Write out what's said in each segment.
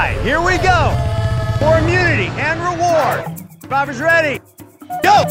right, here we go. For immunity and reward. Survivors ready. Go!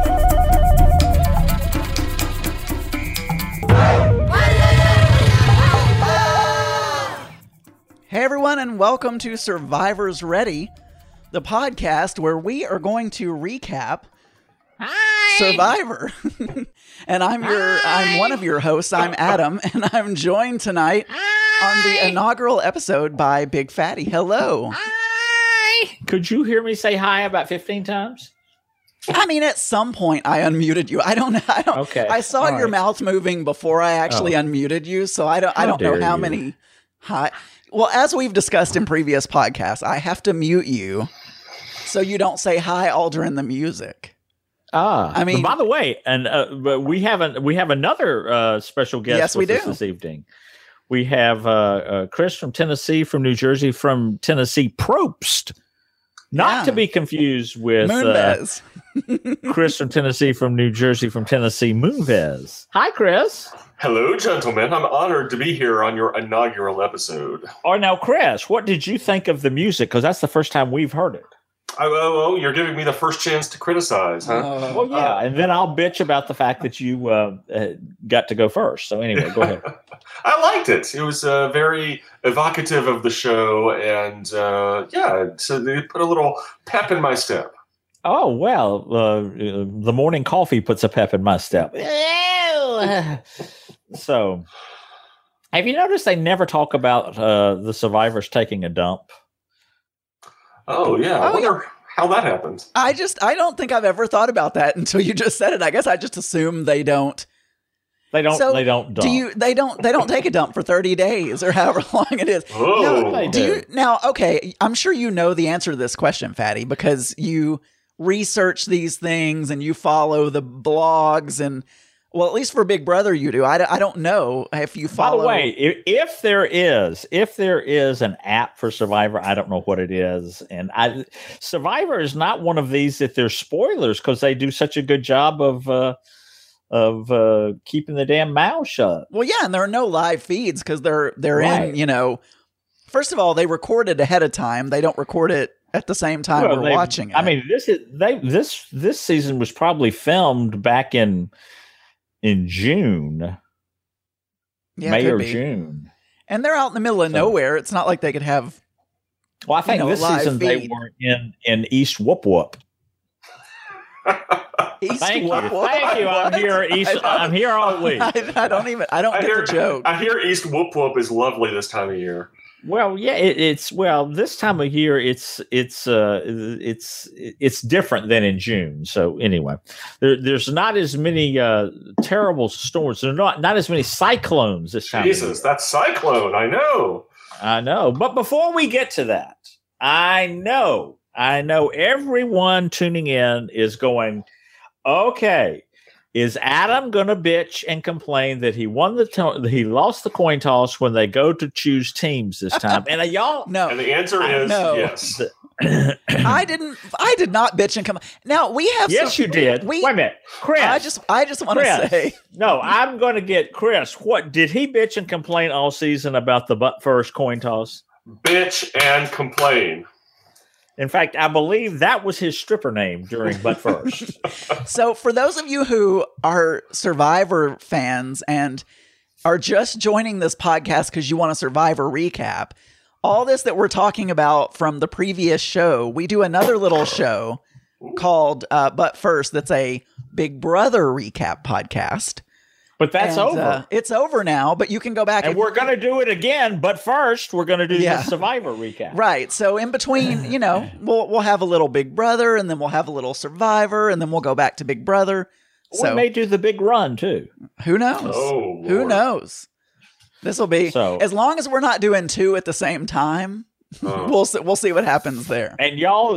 Hey everyone, and welcome to Survivors Ready, the podcast where we are going to recap Survivor. And I'm one of your hosts. I'm Adam, and I'm joined tonight on the inaugural episode by Big Fatty. Hello. Hi. Could you hear me say hi about 15 times? I mean, at some point I unmuted you. I don't. Okay. I saw your mouth moving before I actually unmuted you, so I don't know how many hi. Well, as we've discussed in previous podcasts, I have to mute you so you don't say hi all during the music. I mean, by the way, and we have another special guest with us this evening. We have Chris from Tennessee, from New Jersey, from Tennessee Probst, not to be confused with Moonves. Chris from Tennessee, from New Jersey, from Tennessee Moonves. Hi, Chris. Hello, gentlemen. I'm honored to be here on your inaugural episode. Oh, now, Chris, what did you think of the music? Because that's the first time we've heard it. Oh, you're giving me the first chance to criticize, huh? Well, yeah, and then I'll bitch about the fact that you got to go first. So anyway, go ahead. I liked it. It was very evocative of the show, and so they put a little pep in my step. Oh, well, the morning coffee puts a pep in my step. So, have you noticed they never talk about the survivors taking a dump? Oh, yeah. I wonder how that happened. I don't think I've ever thought about that until you just said it. I guess I just assume they don't. They don't dump. They don't take a dump for 30 days or however long it is. Oh. Now, okay, I'm sure you know the answer to this question, Fatty, because you research these things and you follow the blogs and, well, at least for Big Brother you do. I don't know if you follow. By the way, if there is an app for Survivor, I don't know what it is. And Survivor is not one of these that there's spoilers because they do such a good job of keeping the damn mouth shut. Well, yeah, and there are no live feeds because they're right. in, first of all, they record it ahead of time. They don't record it at the same time we're watching it. I mean, this season was probably filmed back in June, May or June, and they're out in the middle of nowhere. It's not like they could have. Well, I think this season they were in East Whoop Whoop. Thank you. I'm here. I'm here all week. I don't get the joke. I hear East Whoop Whoop is lovely this time of year. Well, yeah, it's this time of year. It's different than in June. So anyway, there's not as many terrible storms. There's not as many cyclones this time. Jesus, that's cyclone. I know. But before we get to that, I know everyone tuning in is going, okay, is Adam going to bitch and complain that he he lost the coin toss when they go to choose teams this time? And y'all no. And the answer is yes. I did not bitch and complain. Now we have. Yes, you did. Wait a minute, Chris. I just want to say no. I'm going to get Chris. What did he bitch and complain all season about the butt first coin toss? Bitch and complain. In fact, I believe that was his stripper name during Butt First. So for those of you who are Survivor fans and are just joining this podcast because you want a Survivor recap, all this that we're talking about from the previous show, we do another little show called Butt First that's a Big Brother recap podcast. But that's over. It's over now, but you can go back. And we're going to do it again, but first we're going to do the Survivor recap. Right. So in between, we'll have a little Big Brother, and then we'll have a little Survivor, and then we'll go back to Big Brother. We may do the big run, too. Who knows? Oh, Lord. Who knows? This will be, as long as we're not doing two at the same time, we'll see what happens there. And y'all,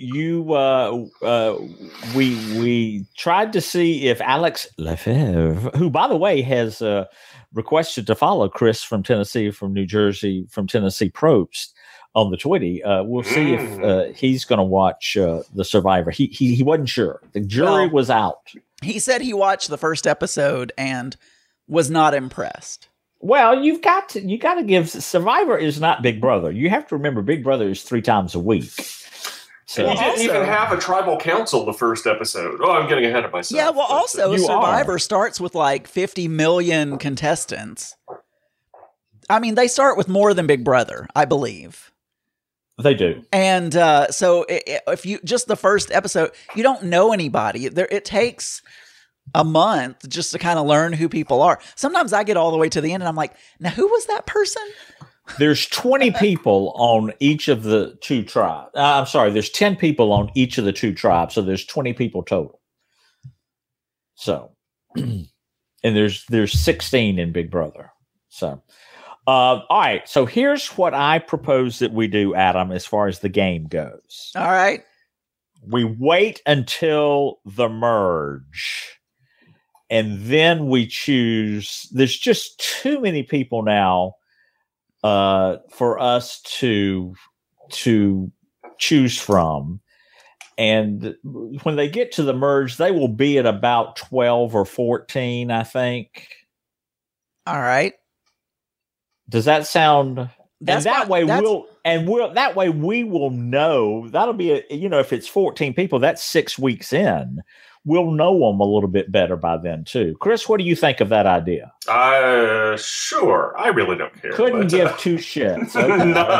we tried to see if Alex Lefebvre, who by the way has requested to follow Chris from Tennessee, from New Jersey, from Tennessee Probst on the Twitty, we'll see if he's going to watch the Survivor. He wasn't sure. The jury was out. He said he watched the first episode and was not impressed. Well, you got to give Survivor is not Big Brother. You have to remember Big Brother is 3 times a week. So and you didn't even have a tribal council the first episode. Oh, I'm getting ahead of myself. Yeah, well, also Survivor are. starts with like 50 million contestants. I mean, they start with more than Big Brother, I believe. They do. And so if you just the first episode, you don't know anybody. It takes a month just to kind of learn who people are. Sometimes I get all the way to the end and I'm like, now who was that person? There's 20 people on each of the 2 tribes. I'm sorry, there's 10 people on each of the 2 tribes, so there's 20 people total. So, and there's 16 in Big Brother. So, all right. So here's what I propose that we do, Adam, as far as the game goes. All right. We wait until the merge. And then we choose. There's just too many people now for us to choose from. And when they get to the merge, they will be at about 12 or 14, I think. All right. Does that sound? That's and that what- way that's- we will know. That'll be if it's 14 people, that's 6 weeks in. We'll know them a little bit better by then too. Chris, what do you think of that idea? Sure. I really don't care. Couldn't but, give 2 shits. Okay.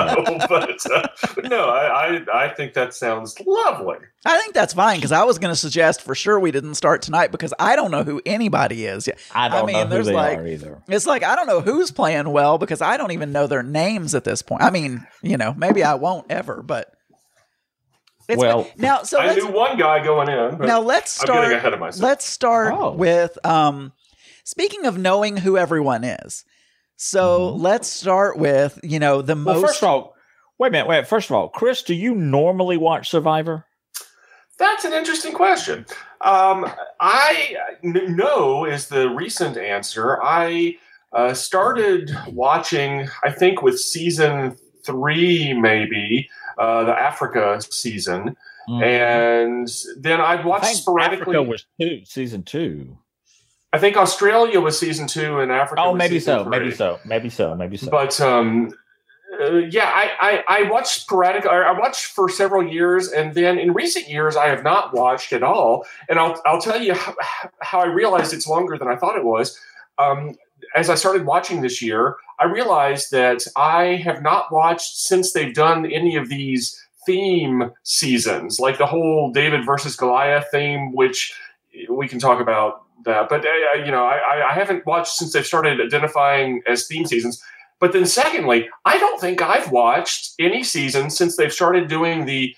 I think that sounds lovely. I think that's fine because I was going to suggest for sure we didn't start tonight because I don't know who anybody is. I don't know who there's they like, are either. It's like I don't know who's playing well because I don't even know their names at this point. I mean, maybe I won't ever, but now. So I knew one guy going in. But now let's start. I'm getting ahead of myself. Let's start with speaking of knowing who everyone is. So let's start with the most. Well, first of all, wait a minute. First of all, Chris, do you normally watch Survivor? That's an interesting question. No is the recent answer. I started watching, I think, with season 3, maybe the Africa season, and then I've watched sporadically. Africa was season 2. I think Australia was season 2, and Africa. Oh, was maybe season so, 3. maybe so. But I watched sporadic. I watched for several years, and then in recent years, I have not watched at all. And I'll tell you how I realized it's longer than I thought it was. As I started watching this year, I realized that I have not watched since they've done any of these theme seasons, like the whole David versus Goliath theme, which we can talk about that. But I haven't watched since they've started identifying as theme seasons. But then secondly, I don't think I've watched any season since they've started doing the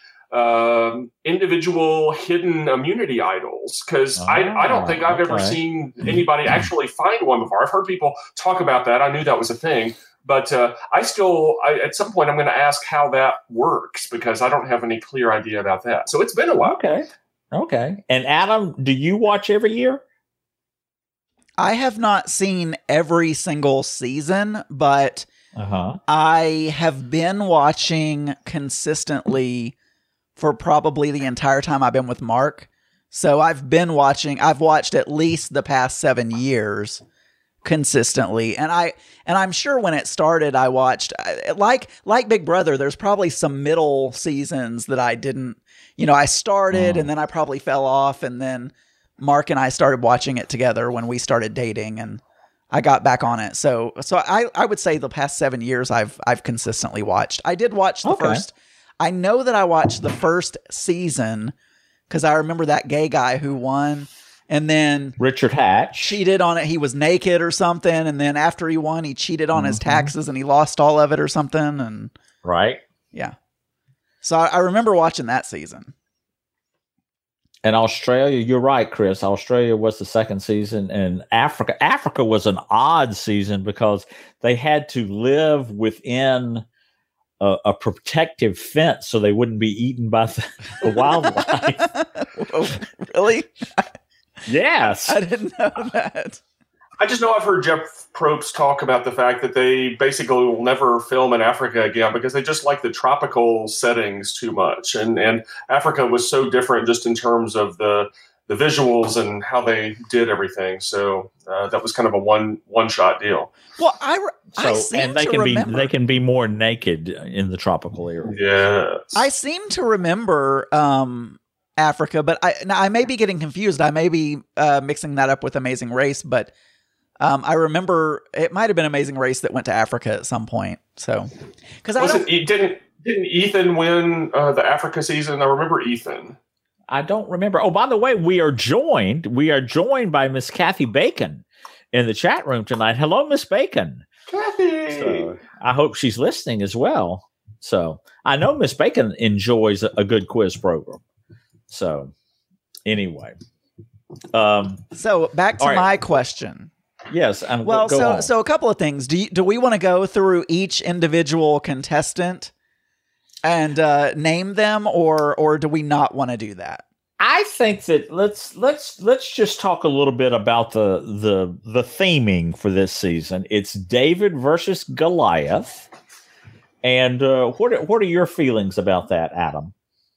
individual hidden immunity idols, because I don't think I've ever seen anybody actually find one before. I've heard people talk about that. I knew that was a thing. But at some point, I'm going to ask how that works because I don't have any clear idea about that. So it's been a while. Okay. And Adam, do you watch every year? I have not seen every single season, but I have been watching consistently for probably the entire time I've been with Mark. So I've watched at least the past 7 years consistently. And I'm sure when it started, I watched like Big Brother. There's probably some middle seasons that I didn't, I started and then I probably fell off, and then Mark and I started watching it together when we started dating, and I got back on it. So I would say the past 7 years I've consistently watched. I did watch the first. I know that I watched the first season because I remember that gay guy who won, and then Richard Hatch cheated on it. He was naked or something, and then after he won, he cheated on his taxes and he lost all of it or something. And yeah. So I remember watching that season. And Australia, you're right, Chris. Australia was the second season, and Africa was an odd season because they had to live within a protective fence so they wouldn't be eaten by the wildlife. Oh, really? Yes. I didn't know that. I just know I've heard Jeff Probst talk about the fact that they basically will never film in Africa again because they just like the tropical settings too much. And Africa was so different just in terms of the visuals and how they did everything. So that was kind of a one shot deal. Well, I seem and they to can remember. they can be more naked in the tropical area. Yes. I seem to remember Africa, but I may be getting confused. I may be mixing that up with Amazing Race, but I remember it might have been Amazing Race that went to Africa at some point. So, because didn't Ethan win the Africa season? I remember Ethan. I don't remember. Oh, by the way, we are joined by Miss Kathy Bacon in the chat room tonight. Hello, Miss Bacon. Kathy. So I hope she's listening as well. So I know Miss Bacon enjoys a good quiz program. So anyway, so back to my question. Yes. Well, so a couple of things. Do we want to go through each individual contestant and name them, or do we not want to do that? I think that let's just talk a little bit about the theming for this season. It's David versus Goliath, and what are your feelings about that, Adam?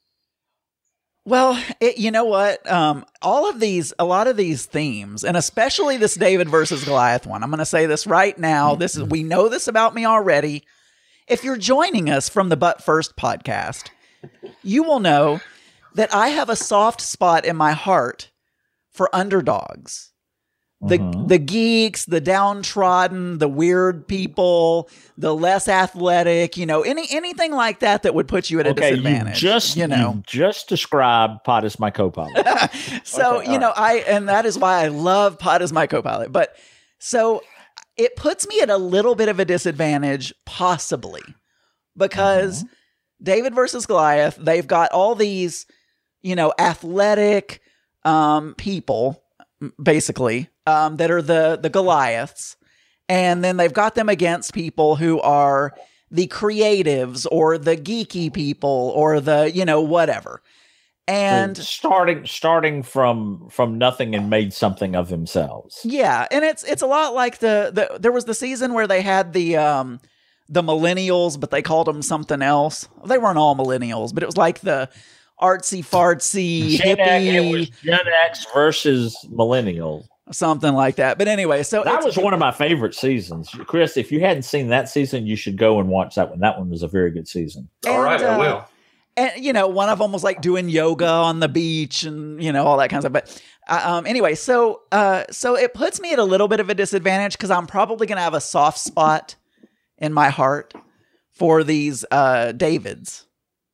Well, you know what? A lot of these themes, and especially this David versus Goliath one. I'm going to say this right now. We know this about me already. If you're joining us from the But First podcast, you will know that I have a soft spot in my heart for underdogs. The geeks, the downtrodden, the weird people, the less athletic, anything like that would put you at a disadvantage. You just described Pod as my co-pilot. So, and that is why I love Pod as my co-pilot. But so it puts me at a little bit of a disadvantage, possibly, because David versus Goliath, they've got all these, athletic people, basically, that are the Goliaths. And then they've got them against people who are the creatives or the geeky people or the, whatever. And starting from nothing and made something of themselves. Yeah. And it's a lot like there was the season where they had the millennials, but they called them something else. They weren't all millennials, but it was like the artsy fartsy hippie. It was Gen X versus millennials. Something like that. But anyway, so that was one of my favorite seasons. Chris, if you hadn't seen that season, you should go and watch that one. That one was a very good season. All right, I will. And, one of them was like doing yoga on the beach and, all that kind of stuff. But anyway, so it puts me at a little bit of a disadvantage because I'm probably going to have a soft spot in my heart for these Davids.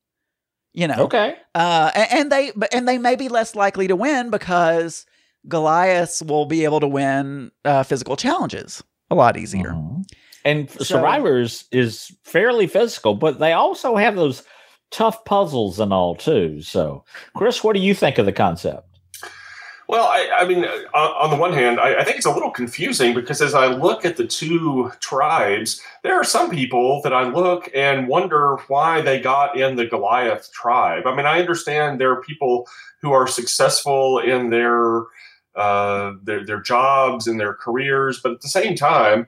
Okay. And they may be less likely to win because Goliaths will be able to win physical challenges a lot easier. And Survivors is fairly physical, but they also have those tough puzzles and all too. So, Chris, what do you think of the concept? Well, I mean, on the one hand, I think it's a little confusing because as I look at the two tribes, there are some people that I look and wonder why they got in the Goliath tribe. I mean, I understand there are people who are successful in their jobs and their careers, but at the same time,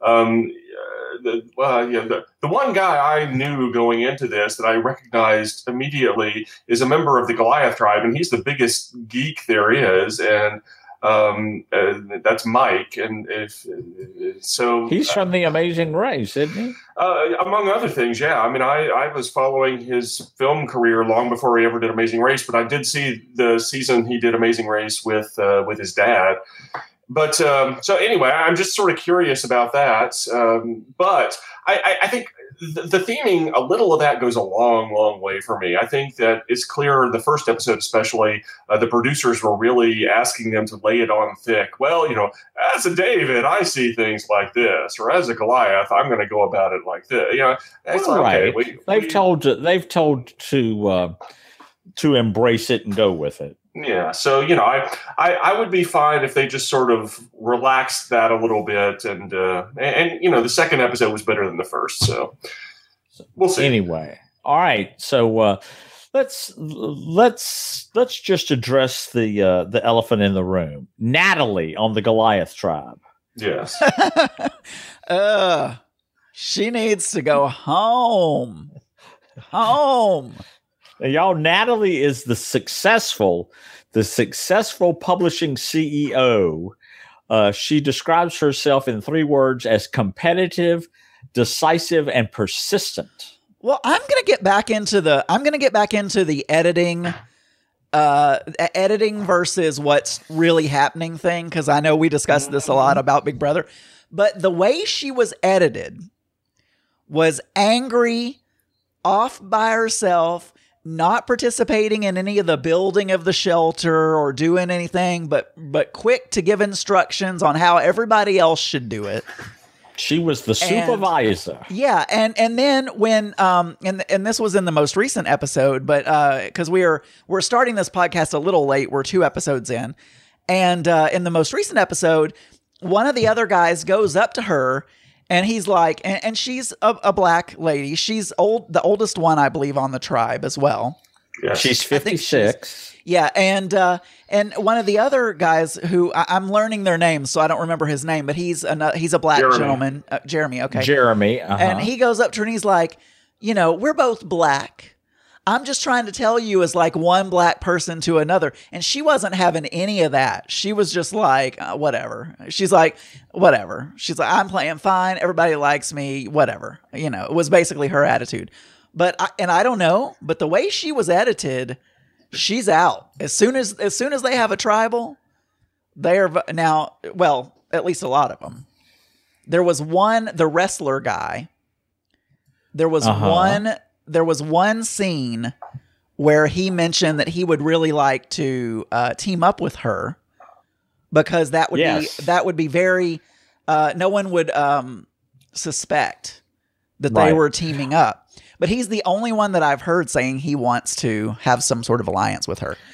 the one guy I knew going into this that I recognized immediately is a member of the Goliath tribe, and he's the biggest geek there is, and that's Mike. And so he's from the Amazing Race, isn't he? Among other things, yeah. I mean, I was following his film career long before he ever did Amazing Race, but I did see the season he did Amazing Race with his dad. But so anyway, I'm just sort of curious about that. But I think the theming, a little of that goes a long, long way for me. I think that it's clear the first episode, especially, the producers were really asking them to lay it on thick. Well, as a David, I see things like this, or as a Goliath, I'm going to go about it like this. It's right. Okay. They've told to embrace it and go with it. Yeah, so I would be fine if they just sort of relaxed that a little bit, and the second episode was better than the first, so we'll see. Anyway, all right, so let's just address the elephant in the room. Natalie on the Goliath tribe. Yes. She needs to go home. Now, y'all, Natalie is the successful publishing CEO. She describes herself in 3 words as competitive, decisive, and persistent. Well, I'm going to get back into the editing editing versus what's really happening thing, because I know we discussed this a lot about Big Brother. But the way she was edited was angry, off by herself, not participating in any of the building of the shelter or doing anything, but quick to give instructions on how everybody else should do it. She was the supervisor. Yeah, and then when and this was in the most recent episode, but because we're starting this podcast a little late, we're 2 episodes in, and in the most recent episode, one of the other guys goes up to her, and he's like, and she's a black lady, she's the oldest one, I believe, on the tribe as well. Yes. She's 56. Yeah, and one of the other guys who I'm learning their names, so I don't remember his name, but he's a black gentleman, Jeremy. Okay, Jeremy, and he goes up to her and he's like, we're both black. I'm just trying to tell you as like one black person to another, and she wasn't having any of that. She was just like, whatever. She's like, whatever. She's like, I'm playing fine. Everybody likes me. Whatever. It was basically her attitude. But I don't know, but the way she was edited, she's out. As soon as they have a tribal, they are now, well, at least a lot of them. There was the wrestler guy. There was one scene where he mentioned that he would really like to team up with her, because that would be very no one would suspect that they were teaming up. But he's the only one that I've heard saying he wants to have some sort of alliance with her.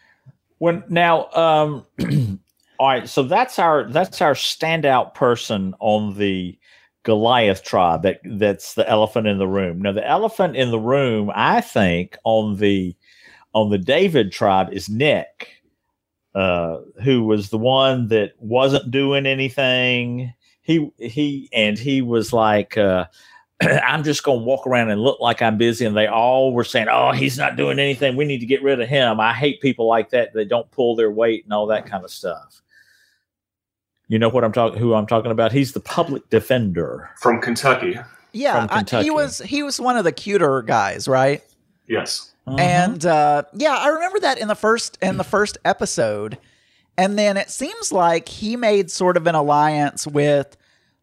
All right, so that's our standout person on the Goliath tribe. That's the elephant in the room. Now, the elephant in the room, I think, on the David tribe is Nick, who was the one that wasn't doing anything. He was like, I'm just going to walk around and look like I'm busy. And they all were saying, oh, he's not doing anything. We need to get rid of him. I hate people like that. They don't pull their weight and all that kind of stuff. You know what who I'm talking about? He's the public defender from Kentucky. Yeah. From Kentucky. He was one of the cuter guys, right? Yes. Mm-hmm. And I remember that in the first episode. And then it seems like he made sort of an alliance with,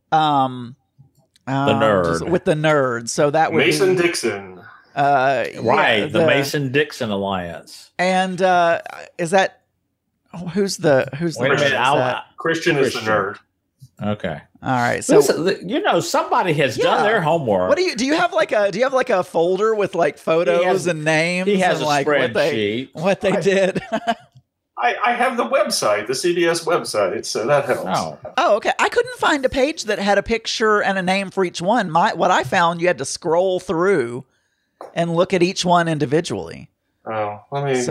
the nerd. With the nerd. So that would Mason Dixon. The Mason Dixon alliance. And is that who's the Wait a minute, Christian is the nerd. Okay. All right. So somebody has done their homework. What do you have like a folder with like photos and names? He has and a like spreadsheet. what they did. I have the website, the CBS website, so that helps. Oh, okay. I couldn't find a page that had a picture and a name for each one. What I found, you had to scroll through and look at each one individually. Oh, I mean,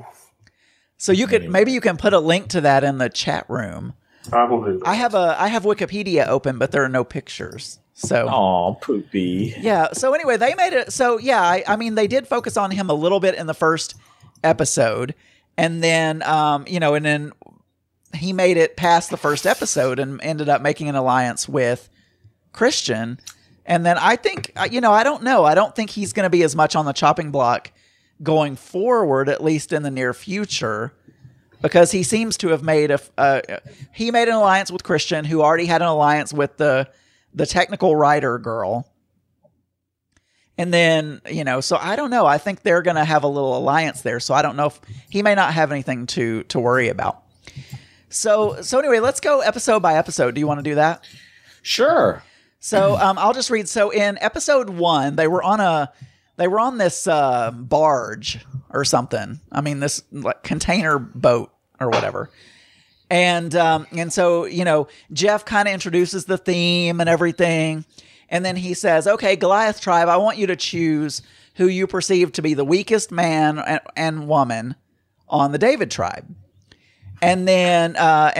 so you could maybe you can put a link to that in the chat room. I will do that. I have Wikipedia open, but there are no pictures. So, poopy. Yeah. So anyway, they made it. So yeah, I mean, they did focus on him a little bit in the first episode. And then, and then he made it past the first episode and ended up making an alliance with Christian. And then I think, I don't know. I don't think he's going to be as much on the chopping block going forward, at least in the near future, because he seems to have made he made an alliance with Christian, who already had an alliance with the technical writer girl. And then, so I don't know. I think they're going to have a little alliance there. So I don't know if he may not have anything to worry about. So anyway, let's go episode by episode. Do you want to do that? Sure. So I'll just read. So in episode 1, they were on this barge or something. I mean, this like container boat or whatever. And so, Jeff kind of introduces the theme and everything. And then he says, okay, Goliath tribe, I want you to choose who you perceive to be the weakest man and woman on the David tribe. And then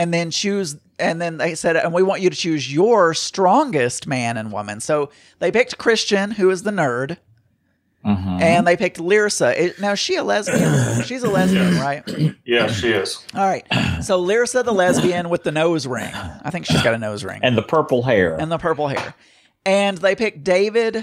they said, and we want you to choose your strongest man and woman. So they picked Christian, who is the nerd. And they picked Lyrsa. Now, is she a lesbian? She's a lesbian, right? Yeah, she is. All right. So Lyrsa, the lesbian with the nose ring. I think she's got a nose ring. And the purple hair. And they picked David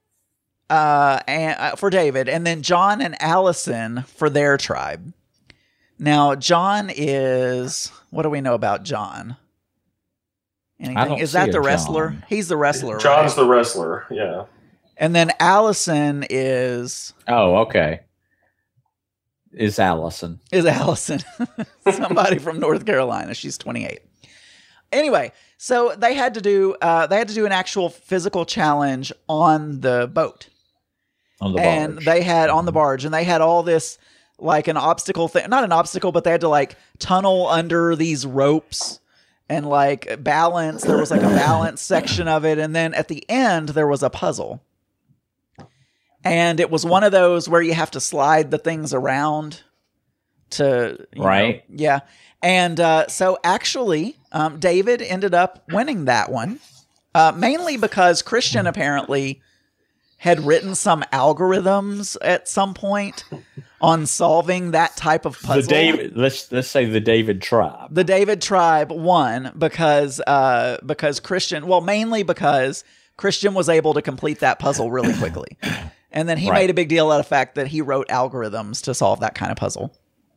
for David, and then John and Allison for their tribe. Now, John is... What do we know about John? Anything? Is that the wrestler? John. He's the wrestler, John's right? the wrestler, yeah. And then Allison is... Oh, okay. Is Allison. Somebody from North Carolina. She's 28. Anyway, so they had to do an actual physical challenge on the boat. On the barge. And they had on the barge, and they had all this like an obstacle thing, not an obstacle, but they had to like tunnel under these ropes and like balance. There was like a balance section of it. And then at the end, there was a puzzle. And it was one of those where you have to slide the things around to, right. Yeah. And so actually, David ended up winning that one, mainly because Christian apparently had written some algorithms at some point on solving that type of puzzle. Let's say the David tribe. The David tribe won because Christian, well, mainly because Christian was able to complete that puzzle really quickly. And then he made a big deal out of the fact that he wrote algorithms to solve that kind of puzzle.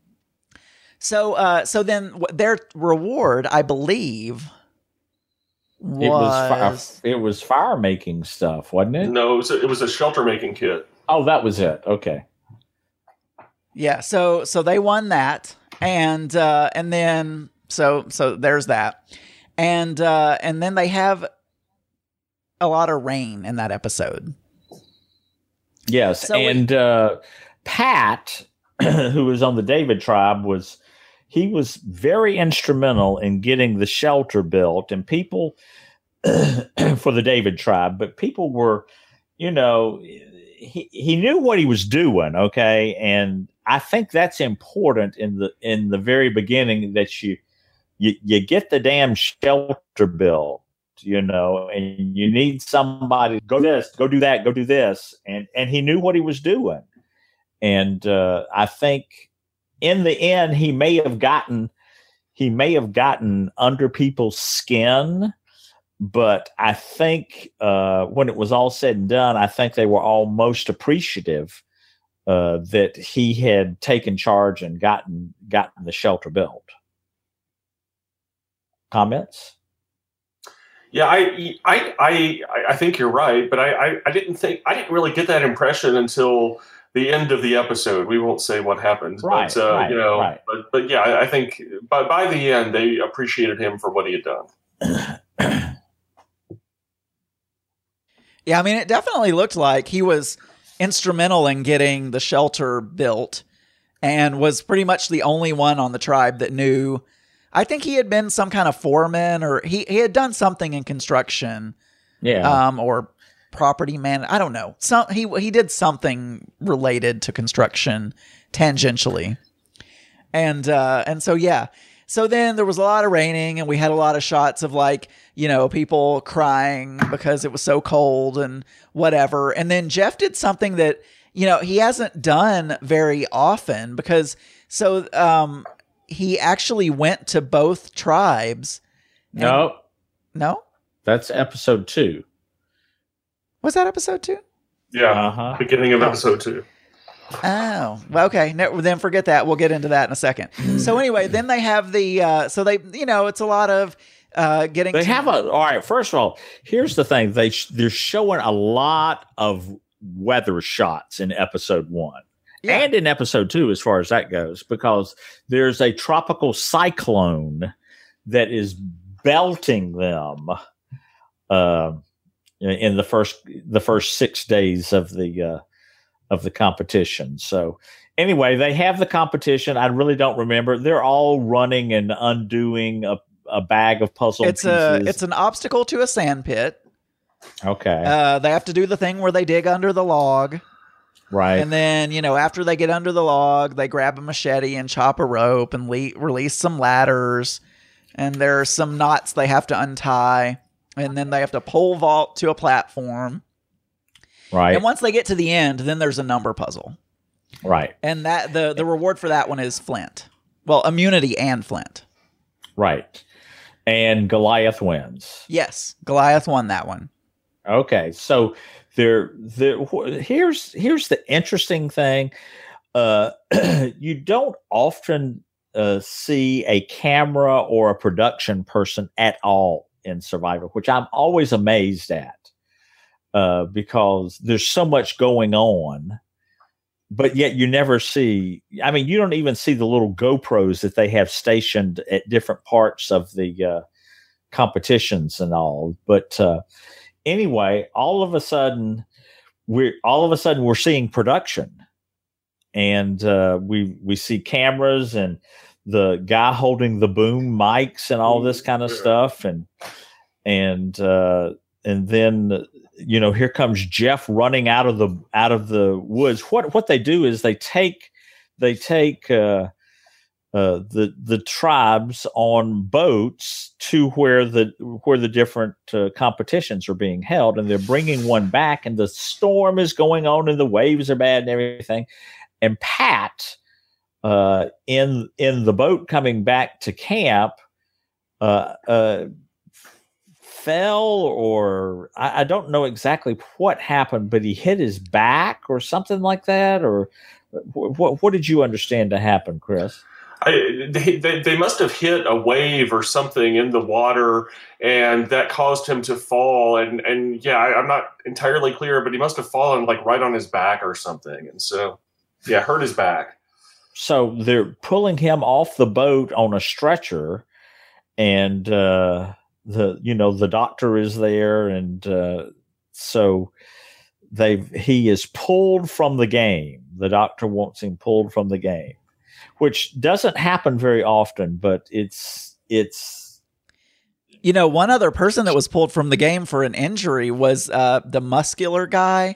So then their reward, I believe, it was fire making stuff, wasn't it? No, it was a shelter making kit. Oh, that was it. Okay. Yeah. So they won that, and then so there's that, and then they have a lot of rain in that episode. Yes, So and Pat, who was on the David tribe, was very instrumental in getting the shelter built, and people for the David tribe. But people were, he knew what he was doing, okay, and I think that's important in the very beginning, that you get the damn shelter built. And you need somebody to go this, go do that, go do this. And he knew what he was doing. And I think in the end, he may have gotten under people's skin. But I think when it was all said and done, I think they were all most appreciative that he had taken charge and gotten the shelter built. Comments? Yeah, I think you're right, but I didn't really get that impression until the end of the episode. We won't say what happened, right? But yeah, I think by the end they appreciated him for what he had done. Yeah, I mean, it definitely looked like he was instrumental in getting the shelter built, and was pretty much the only one on the tribe that knew. I think he had been some kind of foreman, or he had done something in construction, or property man. I don't know. He did something related to construction tangentially, and so yeah. So then there was a lot of raining, and we had a lot of shots of people crying because it was so cold and whatever. And then Jeff did something that he hasn't done very often, because he actually went to both tribes. No. That's episode 2. Was that episode 2? Yeah. Beginning of episode 2. Oh, okay. No, then forget that. We'll get into that in a second. So anyway, then they have the, it's a lot of getting. All right. First of all, here's the thing. They're showing a lot of weather shots in episode 1. Yeah. And in episode 2, as far as that goes, because there's a tropical cyclone that is belting them in the first 6 days of the competition. So anyway, they have the competition. I really don't remember. They're all running and undoing a bag of puzzle pieces. It's an obstacle to a sand pit. Okay. They have to do the thing where they dig under the log. Right. And then, after they get under the log, they grab a machete and chop a rope and release some ladders. And there are some knots they have to untie. And then they have to pole vault to a platform. Right. And once they get to the end, then there's a number puzzle. Right. And that the reward for that one is Flint. Well, immunity and Flint. Right. And Goliath wins. Yes, Goliath won that one. Okay, so here's the interesting thing. You don't often see a camera or a production person at all in Survivor, which I'm always amazed at, because there's so much going on. But yet you never see, I mean, you don't even see the little GoPros that they have stationed at different parts of the competitions and all. But anyway, all of a sudden we're seeing production, and we see cameras and the guy holding the boom mics and all this kind of stuff. And then, here comes Jeff running out of the woods. What they do is they take the tribes on boats to where the different competitions are being held, and they're bringing one back, and the storm is going on and the waves are bad and everything. And Pat, in the boat coming back to camp, fell, or I don't know exactly what happened, but he hit his back or something like that. Or what did you understand to happen, Chris? They must have hit a wave or something in the water, and that caused him to fall. And yeah, I'm not entirely clear, but he must have fallen like right on his back or something. And so, yeah, hurt his back. So they're pulling him off the boat on a stretcher, and the doctor is there, and so he is pulled from the game. The doctor wants him pulled from the game, which doesn't happen very often, but it's one other person that was pulled from the game for an injury was the muscular guy.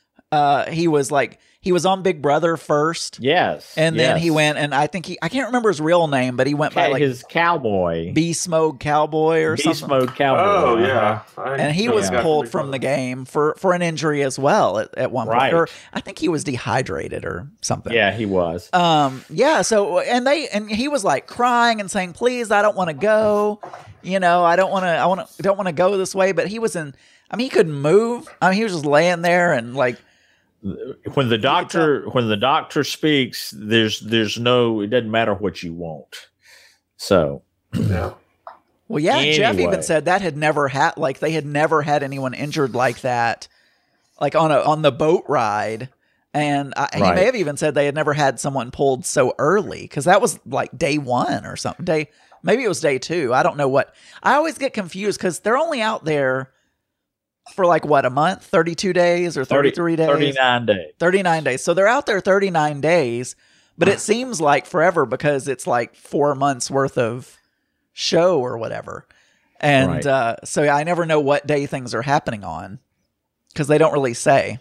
He was on Big Brother first. Yes. And then he went, and I think I can't remember his real name, but he went by his cowboy. Beast Mode Cowboy or something. Beast Mode Cowboy. Oh, yeah. And he was pulled from the game for an injury as well at one point. Right. Or I think he was dehydrated or something. Yeah, he was. Yeah, so and he was like crying and saying, "Please, I don't want to go. I don't want to go this way." But he he couldn't move. He was just laying there, and like when the doctor speaks, there's no, it doesn't matter what you want. So yeah. Well, yeah, anyway. Jeff even said that had never had, like, they had never had anyone injured like that, like on the boat ride. And he may have even said they had never had someone pulled so early, because that was like day one or something. Maybe it was day two. I don't know what. I always get confused because they're only out there for like, what, a month? 32 days or 33 days? 39 days. 39 days. So they're out there 39 days, but it seems like forever because it's like 4 months worth of show or whatever. And so I never know what day things are happening on because they don't really say.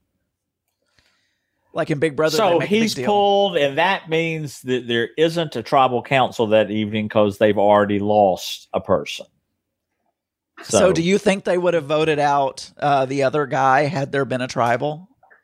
Like in Big Brother, so he's pulled, and that means that there isn't a tribal council that evening because they've already lost a person. So do you think they would have voted out the other guy had there been a tribal?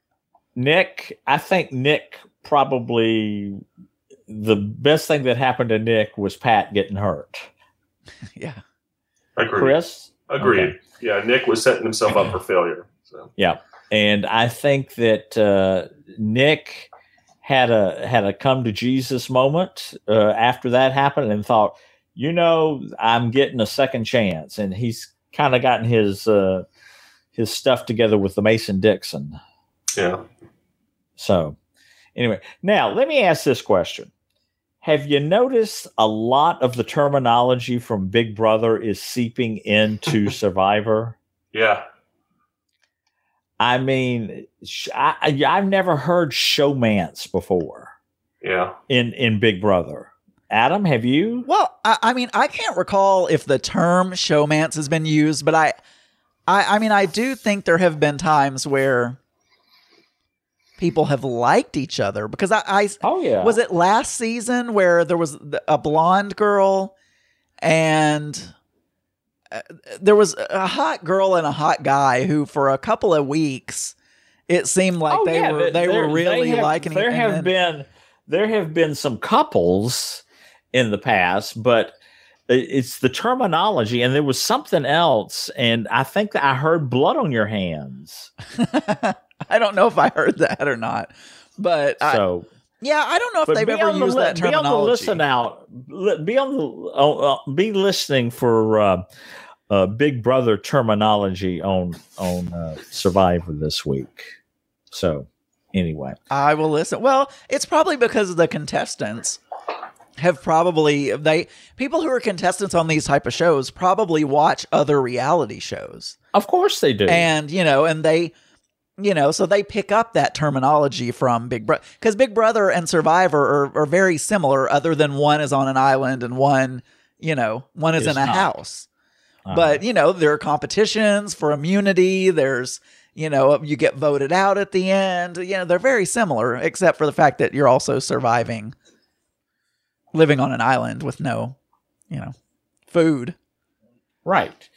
I think Nick probably, the best thing that happened to Nick was Pat getting hurt. Yeah. Agreed. Chris? Agreed. Okay. Yeah, Nick was setting himself up for failure. So. Yeah. And I think that Nick had a come to Jesus moment after that happened and thought, I'm getting a second chance. And he's kind of gotten his stuff together with the Mason-Dixon. Yeah. So anyway, now let me ask this question. Have you noticed a lot of the terminology from Big Brother is seeping into Survivor? Yeah. I mean, I've never heard showmance before. Yeah. In Big Brother. Adam, have you? Well, I mean, I can't recall if the term showmance has been used, but I mean, I do think there have been times where people have liked each other because was it last season where there was a blonde girl and there was a hot girl and a hot guy who for a couple of weeks It seemed like they were really liking it. There have been some couples in the past, but it's the terminology, and there was something else, and I think that I heard blood on your hands. I don't know if I heard that or not, but I don't know if they've ever used that terminology. Be on the listen out. Be listening for Big Brother terminology on Survivor this week. So anyway, I will listen. Well, it's probably because the contestants have people who are contestants on these type of shows probably watch other reality shows. Of course they do. And, so they pick up that terminology from Big Brother, because Big Brother and Survivor are very similar, other than one is on an island and one is in a house. But, there are competitions for immunity. There's, you get voted out at the end. They're very similar, except for the fact that you're also surviving, living on an island with no, food. Right.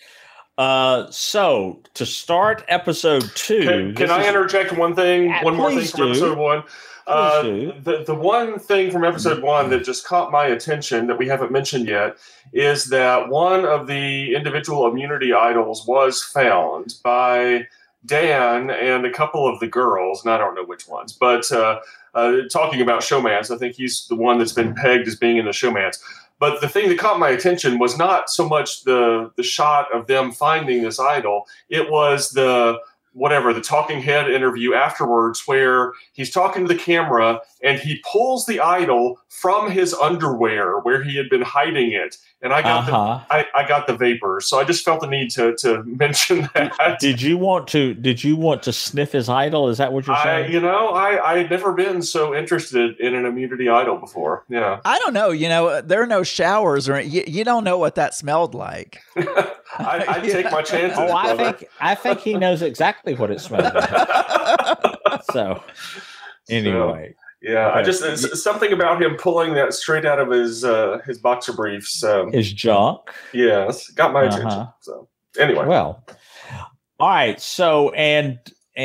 So to start episode 2, can I interject one thing? One more thing from episode 1. The one thing from episode 1 that just caught my attention that we haven't mentioned yet is that one of the individual immunity idols was found by Dan and a couple of the girls, and I don't know which ones, but talking about Showmance, I think he's the one that's been pegged as being in the Showmance. But the thing that caught my attention was not so much the shot of them finding this idol. It was the talking head interview afterwards, where he's talking to the camera and he pulls the idol from his underwear where he had been hiding it. And I got I got the vapors. So I just felt the need to mention that. Did you want to sniff his idol? Is that what you're saying? I had never been so interested in an immunity idol before. Yeah. I don't know. There are no showers, or you don't know what that smelled like. I take my chances. Oh, I think he knows exactly what it smelled like. So anyway. Yeah, okay. It's something about him pulling that straight out of his boxer briefs. His junk. Yes, got my attention. So anyway, well, all right. So and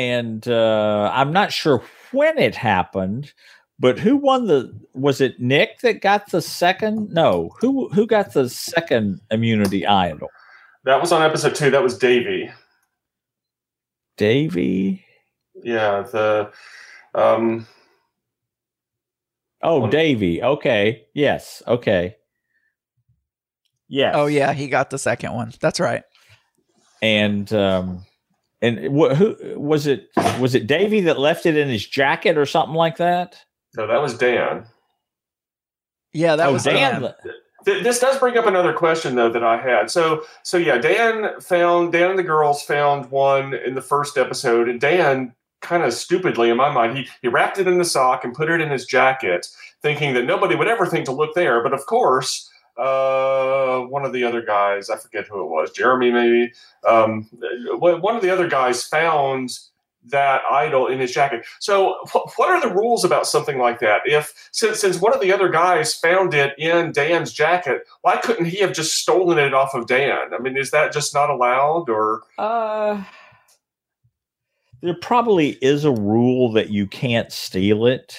I'm not sure when it happened, but who won was it Nick that got the second? No, who got the second immunity idol? That was on episode 2. That was Davey. Davey. Yeah. Davey. Okay. Yes. Okay. Yes. Oh yeah, he got the second one. That's right. And who was it? Was it Davey that left it in his jacket or something like that? No, that was Dan. Yeah, that was Dan. This does bring up another question though that I had. So yeah, Dan and the girls found one in the first episode, and Dan, kind of stupidly in my mind, he wrapped it in the sock and put it in his jacket, thinking that nobody would ever think to look there. But of course, one of the other guys, I forget who it was, Jeremy maybe, one of the other guys found that idol in his jacket. So what are the rules about something like that? Since one of the other guys found it in Dan's jacket, why couldn't he have just stolen it off of Dan? I mean, is that just not allowed, or? There probably is a rule that you can't steal it.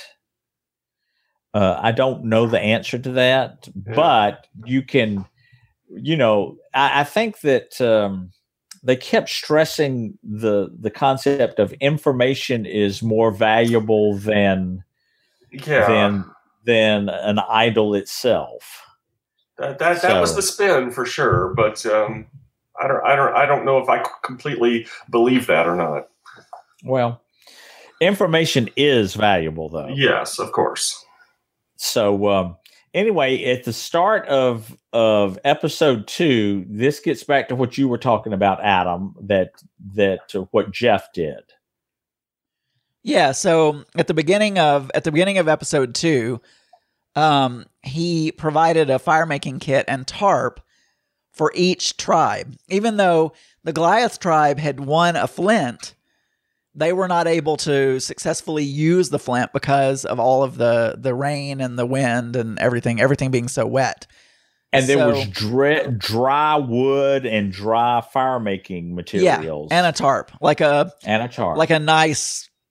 I don't know the answer to that, but you can, I think that they kept stressing the concept of information is more valuable than an idol itself. That was the spin for sure, but I don't know if I completely believe that or not. Well, information is valuable, though. Yes, of course. So anyway, at the start of episode 2, this gets back to what you were talking about, Adam, that what Jeff did. Yeah. So at the beginning of episode 2, he provided a fire making kit and tarp for each tribe. Even though the Goliath tribe had won a flint, they were not able to successfully use the flint because of all of the rain and the wind and everything being so wet. And there was dry wood and dry fire making materials. Yeah, and a tarp. Like a nice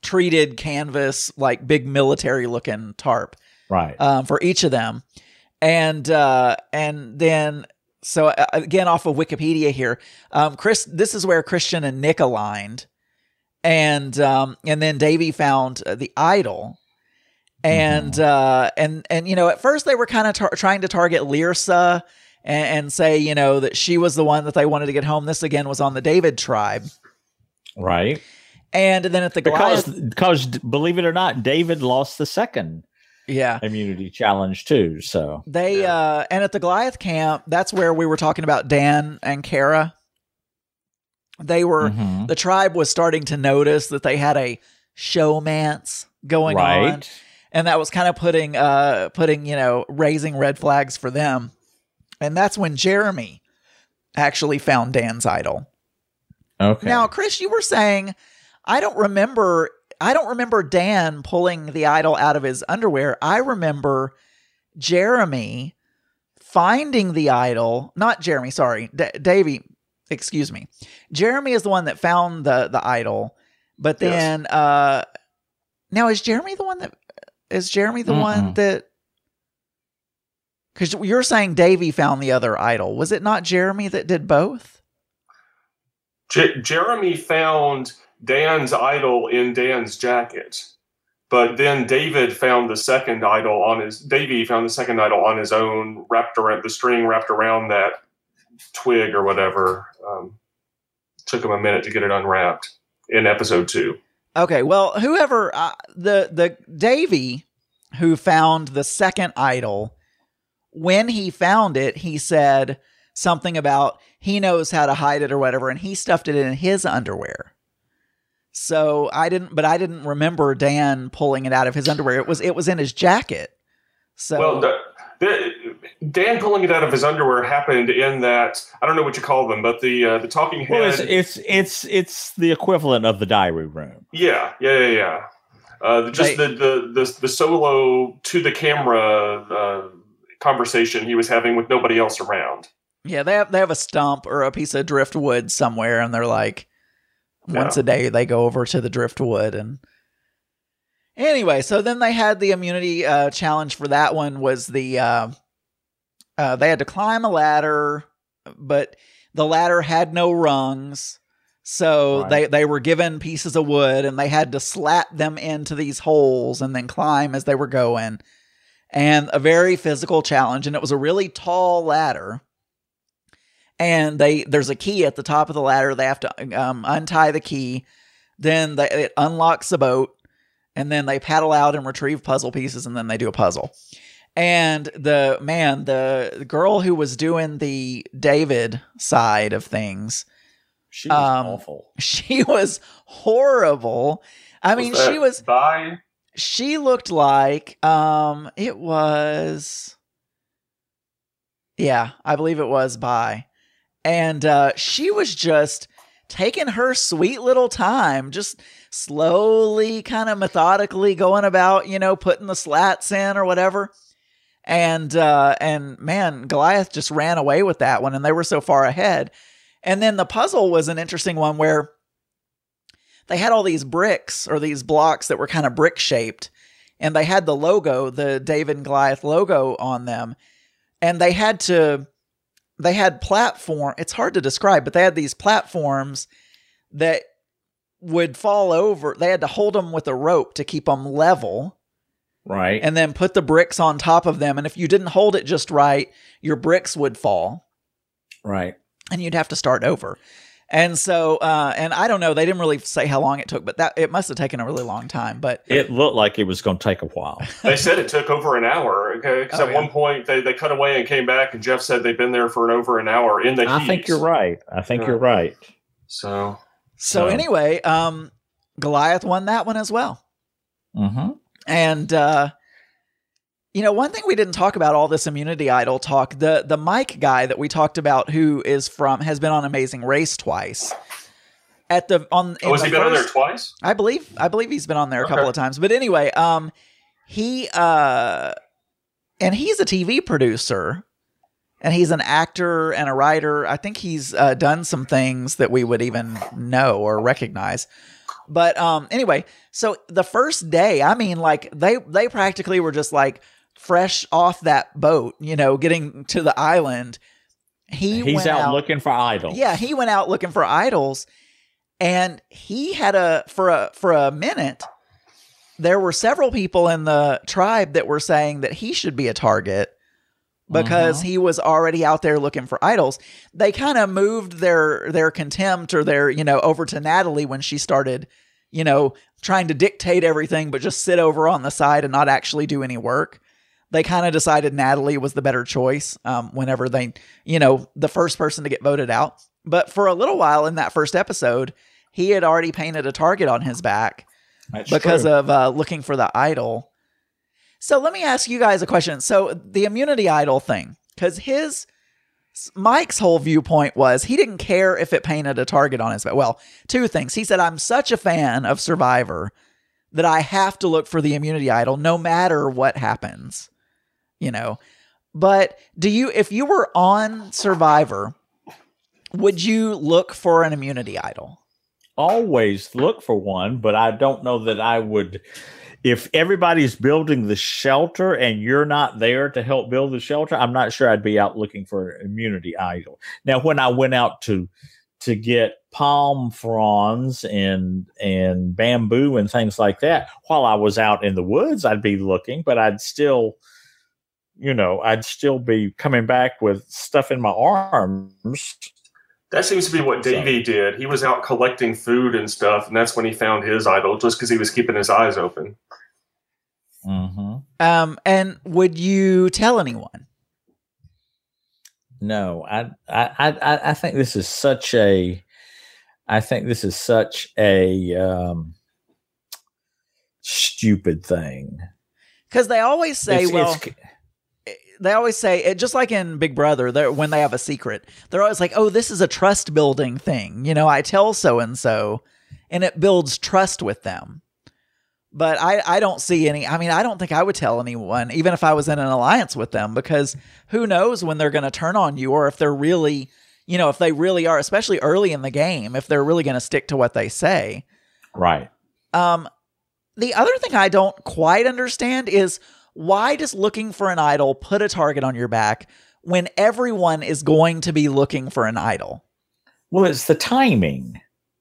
treated canvas, like big military looking tarp, Right. for each of them. And then, so again, off of Wikipedia here, this is where Christian and Nick aligned. And then Davy found the idol. And, and, you know, at first they were kind of trying to target Lyrsa and say, you know, that she was the one that they wanted to get home. This again was on the David tribe. Right. And then at the Goliath, because believe it or not, David lost the second immunity challenge too. So they, and at the Goliath camp, that's where we were talking about Dan and Kara. They were, the tribe was starting to notice that they had a showmance going on. And that was kind of putting, you know, raising red flags for them. And that's when Jeremy actually found Dan's idol. Okay. Now, Chris, you were saying, I don't remember Dan pulling the idol out of his underwear. I remember Jeremy finding the idol. Not Jeremy, sorry. Davey, excuse me. Jeremy is the one that found the idol. But then, now is Jeremy the one that... Is Jeremy the one that... Because you're saying Davey found the other idol. Was it not Jeremy that did both? Jeremy found Dan's idol in Dan's jacket. But then Davey found the second idol on his own, wrapped around the string wrapped around that twig or whatever. Took him a minute to get it unwrapped in episode 2. Okay, well, whoever, the Davey who found the second idol, when he found it, he said something about he knows how to hide it or whatever, and he stuffed it in his underwear. So I didn't remember Dan pulling it out of his underwear. It was in his jacket. So Dan pulling it out of his underwear happened in that, I don't know what you call them, but the talking head. Well, it's the equivalent of the diary room. Yeah. The solo to the camera conversation he was having with nobody else around. Yeah, they have a stump or a piece of driftwood somewhere, and they're like, once a day they go over to the driftwood. And anyway, so then they had the immunity challenge for that one was they had to climb a ladder, but the ladder had no rungs. So they were given pieces of wood and they had to slat them into these holes and then climb as they were going. And a very physical challenge. And it was a really tall ladder. And there's a key at the top of the ladder. They have to untie the key. Then it unlocks the boat. And then they paddle out and retrieve puzzle pieces. And then they do a puzzle. And the girl who was doing the David side of things, she was awful. She was horrible. I mean, she was... Bye. She looked like, it was... Yeah, I believe it was Bye. And she was just taking her sweet little time, just slowly, kind of methodically going about, you know, putting the slats in or whatever. And man, Goliath just ran away with that one, and they were so far ahead. And then the puzzle was an interesting one where they had all these bricks or these blocks that were kind of brick shaped, and they had the logo, the David and Goliath logo on them. And they had platform. It's hard to describe, but they had these platforms that would fall over. They had to hold them with a rope to keep them level. Right. And then put the bricks on top of them. And if you didn't hold it just right, your bricks would fall. Right. And you'd have to start over. And so, and I don't know, they didn't really say how long it took, but it must have taken a really long time. But it looked like it was going to take a while. They said it took over an hour. Okay, because one point they cut away and came back, and Jeff said they've been there for over an hour in the heat. I think you're right. You're right. So anyway, Goliath won that one as well. Mm-hmm. And, you know, one thing we didn't talk about all this immunity idol talk, the Mike guy that we talked about who has been on Amazing Race twice. Has he been on there twice? I believe he's been on there a couple of times. But anyway, he's a TV producer, and he's an actor and a writer. I think he's done some things that we would even know or recognize. But anyway, so the first day, I mean, like they practically were just like fresh off that boat, you know, getting to the island. He's out looking for idols. Yeah, he went out looking for idols, and he had for a minute. There were several people in the tribe that were saying that he should be a target because he was already out there looking for idols. They kind of moved their contempt or their, you know, over to Natalie when she started, you know, trying to dictate everything, but just sit over on the side and not actually do any work. They kind of decided Natalie was the better choice whenever they, you know, the first person to get voted out. But for a little while in that first episode, he had already painted a target on his back because of looking for the idol. So let me ask you guys a question. So the immunity idol thing, because Mike's whole viewpoint was he didn't care if it painted a target on his back. Well, two things. He said, I'm such a fan of Survivor that I have to look for the immunity idol no matter what happens, you know. But if you were on Survivor, would you look for an immunity idol? Always look for one, but I don't know that I would. If everybody's building the shelter and you're not there to help build the shelter, I'm not sure I'd be out looking for an immunity idol. Now, when I went out to get palm fronds and bamboo and things like that, while I was out in the woods, I'd be looking, but I'd still be coming back with stuff in my arms. That seems to be what Davey did. He was out collecting food and stuff, and that's when he found his idol, just because he was keeping his eyes open. Mm-hmm. And would you tell anyone? No, I think this is such a. Stupid thing. Because they always say, they always say it, just like in Big Brother, when they have a secret, they're always like, oh, this is a trust building thing. You know, I tell so-and-so and it builds trust with them. But I don't see any, I mean, I don't think I would tell anyone, even if I was in an alliance with them, because who knows when they're going to turn on you, or if they're really, you know, if they really are, especially early in the game, if they're really going to stick to what they say. Right. The other thing I don't quite understand is, why does looking for an idol put a target on your back when everyone is going to be looking for an idol? Well, it's the timing.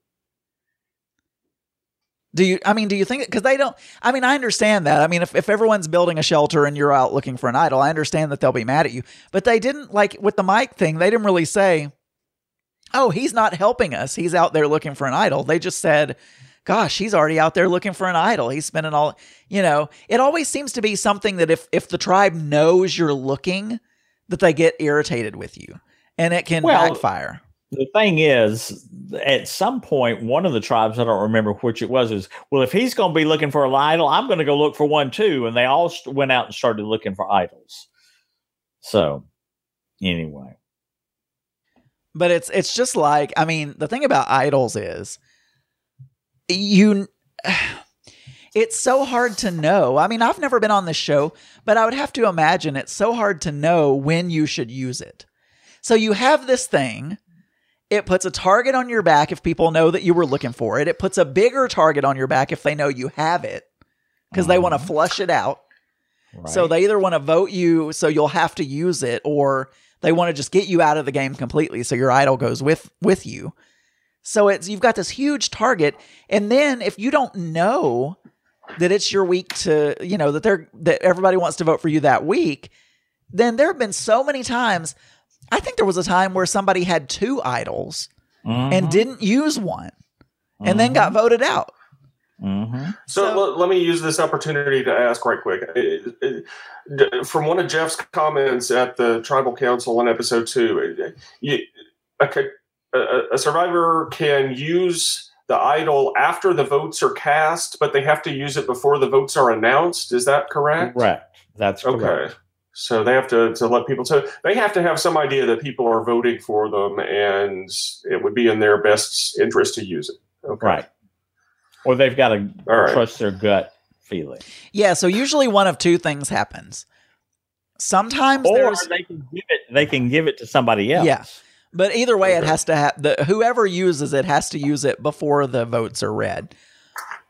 Do you think, because they don't, I mean, I understand that. I mean, if everyone's building a shelter and you're out looking for an idol, I understand that they'll be mad at you. But they didn't, like with the Mike thing, they didn't really say, oh, he's not helping us, he's out there looking for an idol. They just said, gosh, he's already out there looking for an idol. He's spending all, you know, it always seems to be something that if the tribe knows you're looking, that they get irritated with you, and it can backfire. The thing is, at some point, one of the tribes, I don't remember which it was, well, if he's going to be looking for an idol, I'm going to go look for one too. And they all went out and started looking for idols. So anyway. But it's just like, I mean, the thing about idols is, it's so hard to know. I mean, I've never been on this show, but I would have to imagine it's so hard to know when you should use it. So you have this thing, it puts a target on your back if people know that you were looking for it. It puts a bigger target on your back if they know you have it, because they want to flush it out. Right. So they either want to vote you so you'll have to use it, or they want to just get you out of the game completely so your idol goes with you. So you've got this huge target, and then if you don't know that it's your week to, you know, that everybody wants to vote for you that week, then there have been so many times. I think there was a time where somebody had 2 idols and didn't use one, and then got voted out. So let me use this opportunity to ask right quick. From one of Jeff's comments at the Tribal Council in episode 2, a survivor can use the idol after the votes are cast, but they have to use it before the votes are announced. Is that correct? Correct. That's correct. Okay. So they have to let people, so they have to have some idea that people are voting for them, and it would be in their best interest to use it. Okay. Right. Or they've got to trust their gut feeling. Yeah. So usually one of 2 things happens. Sometimes they can give it to somebody else. Yeah. But either way, it has to have whoever uses it has to use it before the votes are read.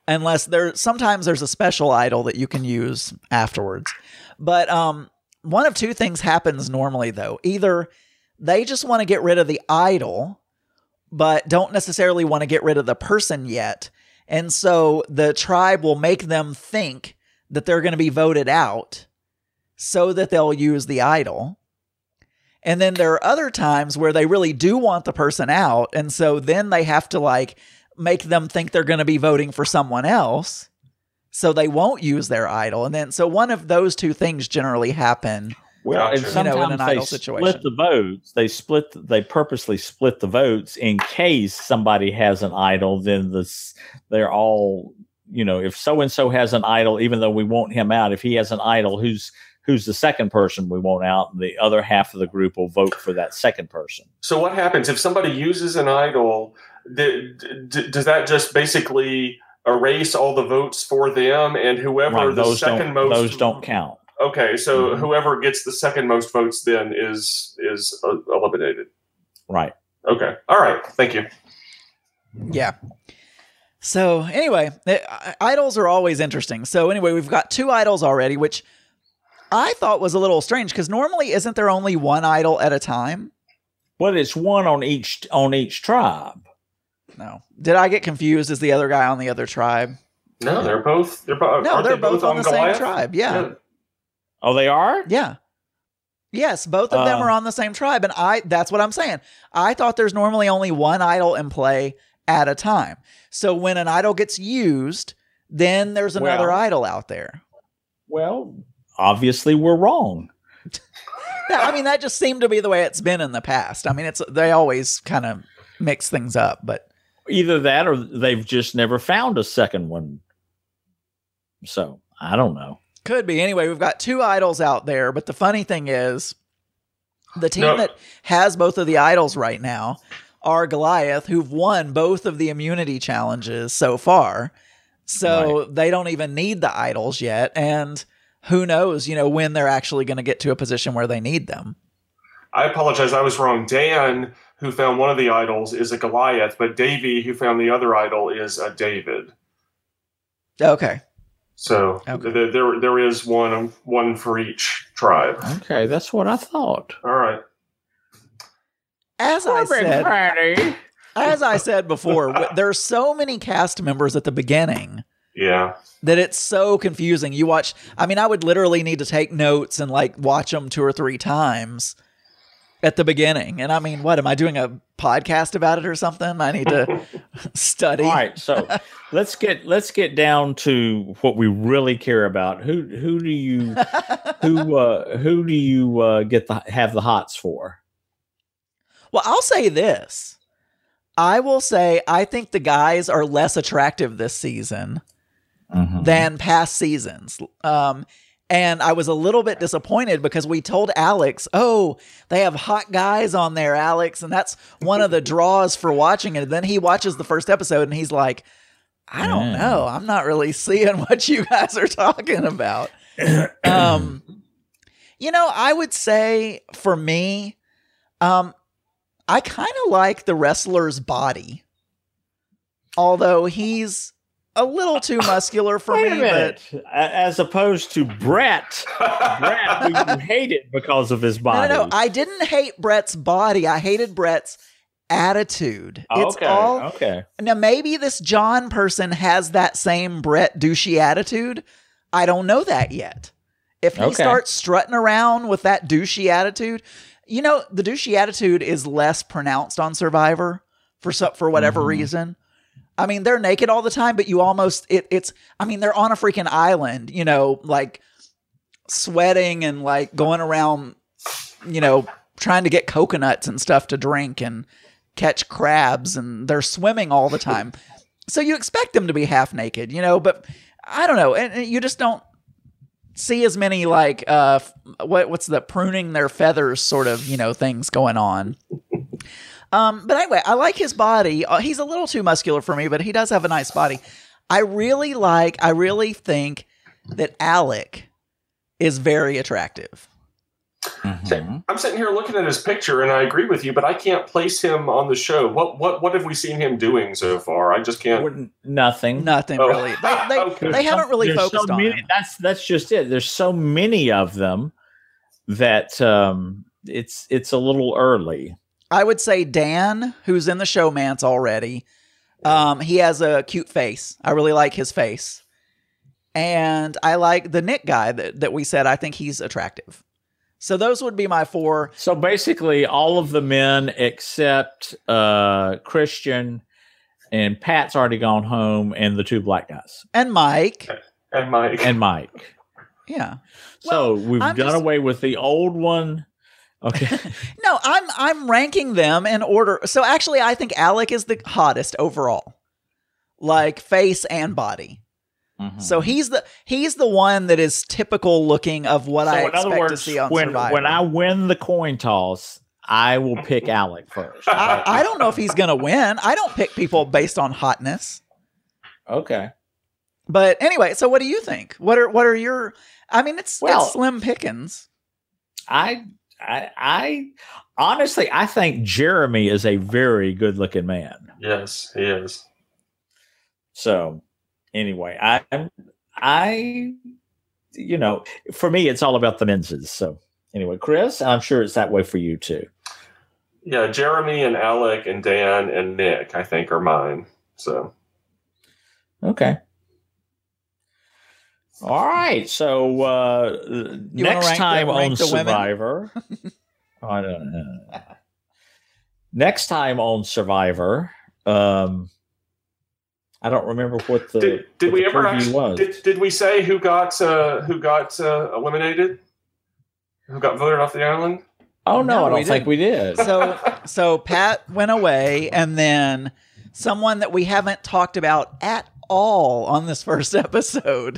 unless sometimes there's a special idol that you can use afterwards. But one of two things happens normally, though. Either they just want to get rid of the idol, but don't necessarily want to get rid of the person yet. And so the tribe will make them think that they're going to be voted out so that they'll use the idol. And then there are other times where they really do want the person out. And so then they have to like make them think they're going to be voting for someone else. So they won't use their idol. And then, so one of those two things generally happen. Well, and sometimes in an they idol situation. split the votes. They purposely split the votes in case somebody has an idol. Then they're all, if so and so has an idol, even though we want him out, if he has an idol, who's the second person we want out? The other half of the group will vote for that second person. So what happens if somebody uses an idol? Does that just basically erase all the votes for them, and whoever the second most, those don't count? Okay, so whoever gets the second most votes then is eliminated. Right. Okay. All right. Thank you. Yeah. So anyway, idols are always interesting. So anyway, we've got 2 idols already, which I thought was a little strange because normally isn't there only one idol at a time? Well, it's one on each tribe. No. Did I get confused? Is the other guy on the other tribe? No, they're both. No, they're both on the Goliath? same tribe. Yeah. Oh, they are? Yeah. Yes, both of them are on the same tribe. And that's what I'm saying. I thought there's normally only one idol in play at a time. So when an idol gets used, then there's another idol out there. Well, obviously we're wrong. Yeah, I mean, that just seemed to be the way it's been in the past. I mean, they always kind of mix things up, but either that or they've just never found a second one. So I don't know. Could be. Anyway, we've got 2 idols out there, but the funny thing is the team that has both of the idols right now are Goliath, who've won both of the immunity challenges so far. So they don't even need the idols yet. And who knows, when they're actually going to get to a position where they need them. I apologize. I was wrong. Dan, who found one of the idols, is a Goliath, but Davey, who found the other idol, is a David. Okay. So there is one for each tribe. Okay, that's what I thought. All right. As I said before, there's so many cast members at the beginning. Yeah. That it's so confusing. You watch, I mean, I would literally need to take notes and like watch them 2 or 3 times at the beginning. And I mean, what, am I doing a podcast about it or something? I need to study. All right, so let's get down to what we really care about. Who do you have the hots for? Well, I'll say this. I will say I think the guys are less attractive this season than past seasons. And I was a little bit disappointed because we told Alex, oh, they have hot guys on there, Alex. And that's one of the draws for watching it. And then he watches the first episode and he's like, I don't know. I'm not really seeing what you guys are talking about. I would say for me, I kind of like the wrestler's body. Although he's a little too muscular for me, but as opposed to Brett, who you hated because of his body. No, I didn't hate Brett's body. I hated Brett's attitude. Okay. Now maybe this John person has that same Brett douchey attitude. I don't know that yet. If he starts strutting around with that douchey attitude, the douchey attitude is less pronounced on Survivor for whatever reason. I mean, they're naked all the time, but you almost, they're on a freaking island, like sweating and like going around, trying to get coconuts and stuff to drink and catch crabs, and they're swimming all the time. So you expect them to be half naked, but I don't know. And you just don't see as many like, what's the pruning their feathers sort of, things going on. But anyway, I like his body. He's a little too muscular for me, but he does have a nice body. I really think that Alec is very attractive. I'm sitting here looking at his picture, and I agree with you, but I can't place him on the show. What have we seen him doing so far? I just can't. Nothing. Nothing really. They Okay. they haven't really There's focused so on many, him. That's just it. There's so many of them that it's a little early. I would say Dan, who's in the Showmance already. He has a cute face. I really like his face. And I like the Nick guy that we said. I think he's attractive. So those would be my 4. So basically, all of the men except Christian and Pat's already gone home, and the 2 black guys And Mike. And Mike. Yeah. So Well, we've I'm done just- away with the old one. Okay. No, I'm ranking them in order. So actually, I think Alec is the hottest overall, like face and body. Mhm. So he's the one that is typical looking of what I So in expect other words, to see on when Survivor. I win the coin toss, I will pick Alec first. I don't know if he's gonna win. I don't pick people based on hotness. Okay. But anyway, so what do you think? What are your? I mean, it's slim pickings. I honestly, I think Jeremy is a very good looking man. Yes, he is. So anyway, I, for me, it's all about the menses. So anyway, Chris, I'm sure it's that way for you too. Yeah, Jeremy and Alec and Dan and Nick, I think, are mine. So Okay. All right. So next time on Survivor, I don't know. Next time on Survivor, I don't remember what the did we the ever preview actually, was. did we say who got eliminated? Who got voted off the island? Oh no, No, I we don't think we did. So Pat went away, and then someone that we haven't talked about at all on this first episode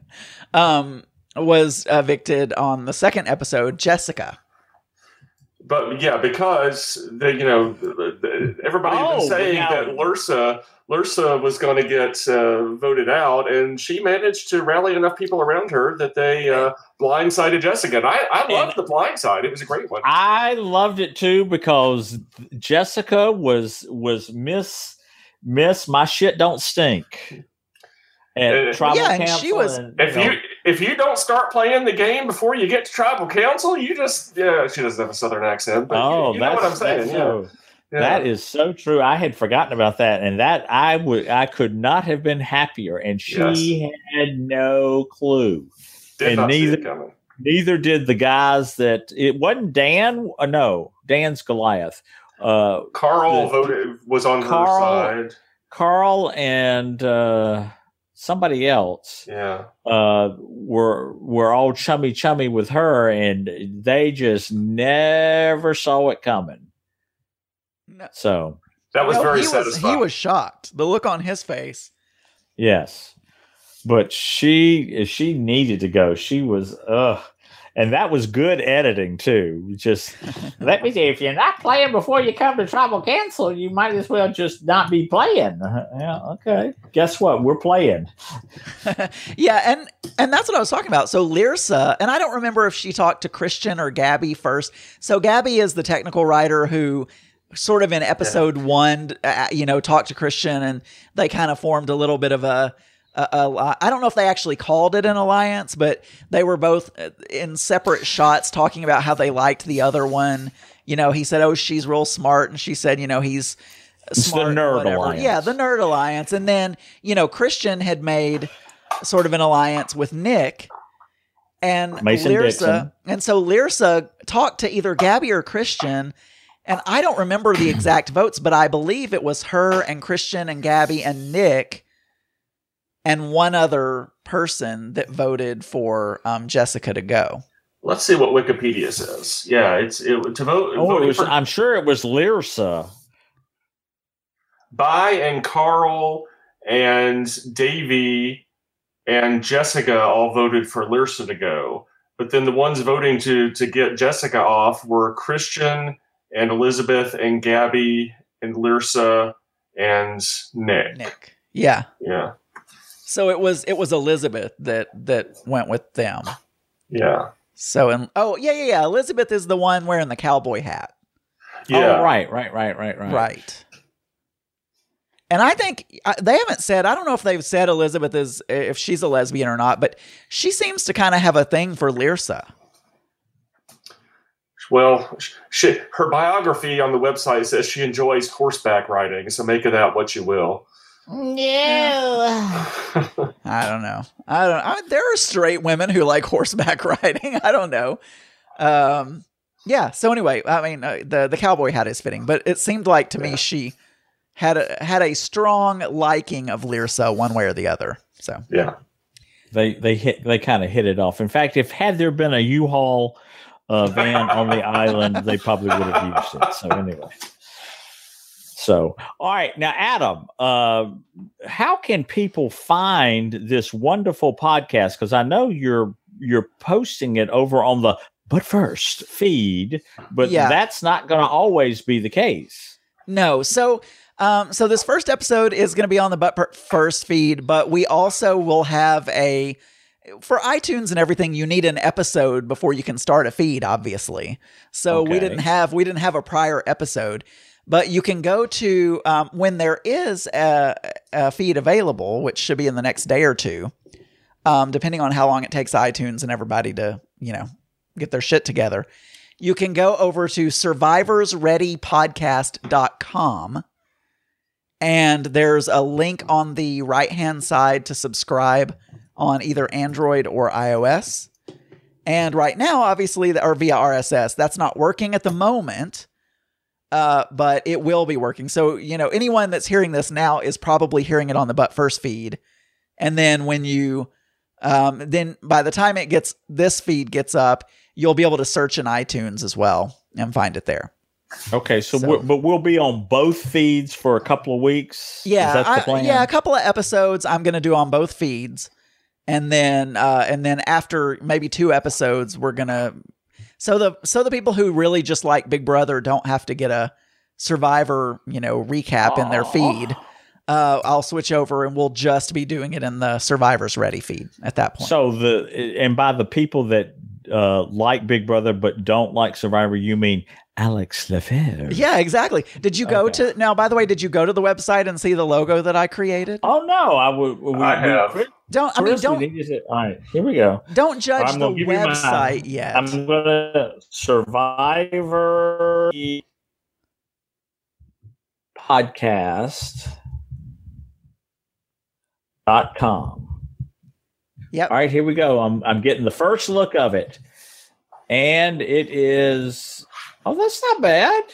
was evicted on the second episode, Jessica. But yeah, because everybody had been saying that Lursa was going to get voted out, and she managed to rally enough people around her that they blindsided Jessica. And I loved the blindside; it was a great one. I loved it too because Jessica was Miss My Shit Don't Stink. And Tribal and Council. she was. If you don't start playing the game before you get to Tribal Council, you just she doesn't have a Southern accent, but you know what I'm saying. So, that is so true. I had forgotten about that, and that I could not have been happier. And she had no clue, neither did the guys that it wasn't Dan. No, Dan's Goliath. Carl was on her side. Carl and somebody else were all chummy with her, and they just never saw it coming. No. So that was very satisfying. He was shocked. The look on his face. Yes, but she needed to go. She was and that was good editing too. Just let me see, if you're not playing before you come to Tribal Council, you might as well just not be playing. Yeah, okay. Guess what? We're playing. Yeah, and that's what I was talking about. So Lyrsa, and I don't remember if she talked to Christian or Gabby first. So Gabby is the technical writer who sort of in episode 1, talked to Christian, and they kind of formed a little bit of a I don't know if they actually called it an alliance, but they were both in separate shots talking about how they liked the other one. He said, "Oh, she's real smart," and she said, "He's smart." The Nerd whatever. Alliance. Yeah, the Nerd Alliance. And then Christian had made sort of an alliance with Nick and Mason Lyrsa, Dixon. and so Lyrsa talked to either Gabby or Christian. And I don't remember the exact votes, but I believe it was her and Christian and Gabby and Nick and one other person that voted for Jessica to go. Let's see what Wikipedia says. Yeah, to vote. I'm sure it was Lyrsa. Bai and Carl and Davey and Jessica all voted for Lyrsa to go. But then the ones voting to get Jessica off were Christian and Elizabeth and Gabby and Lyrsa and Nick. Yeah. Yeah. So it was Elizabeth that went with them. Yeah. So, yeah. Elizabeth is the one wearing the cowboy hat. Yeah. Oh, right. Right. And I think they haven't said, I don't know if they've said Elizabeth is, if she's a lesbian or not, but she seems to kind of have a thing for Lyrsa. Well, her biography on the website says she enjoys horseback riding, so make of that what you will. No. I don't know. There are straight women who like horseback riding. I don't know. Yeah. So anyway, I mean, the cowboy hat is fitting, but it seemed like to me she had a strong liking of Lyrsa one way or the other. So yeah, they kind of hit it off. In fact, had there been a U-Haul van on the island, they probably would have used it. So anyway. So, all right. Now, Adam, how can people find this wonderful podcast? Because I know you're posting it over on the But First feed, but that's not going to always be the case. No. So this first episode is going to be on the But First feed, but we also will have for iTunes and everything, you need an episode before you can start a feed, obviously. So we didn't have a prior episode. But you can go to, when there is a feed available, which should be in the next day or two, depending on how long it takes iTunes and everybody to, get their shit together. You can go over to survivorsreadypodcast.com, and there's a link on the right-hand side to subscribe on either Android or iOS. And right now, obviously, or via RSS, that's not working at the moment. But it will be working. So, anyone that's hearing this now is probably hearing it on the But First feed. And then when then by the time this feed gets up, you'll be able to search in iTunes as well and find it there. Okay. So but we'll be on both feeds for a couple of weeks. Yeah. Is that the plan? A couple of episodes I'm going to do on both feeds. And then after maybe 2 episodes, we're going to, So the people who really just like Big Brother don't have to get a Survivor, recap in their feed. I'll switch over and we'll just be doing it in the Survivor's Ready feed at that point. So by the people that like Big Brother but don't like Survivor, you mean Alex Lefebvre? Yeah, exactly. Did you go to did you go to the website and see the logo that I created? Oh no, I have. Don't. All right, here we go. Don't judge the website yet. I'm gonna Survivor podcast.com. Yep. All right, here we go. I'm getting the first look of it, and it is. Oh, that's not bad.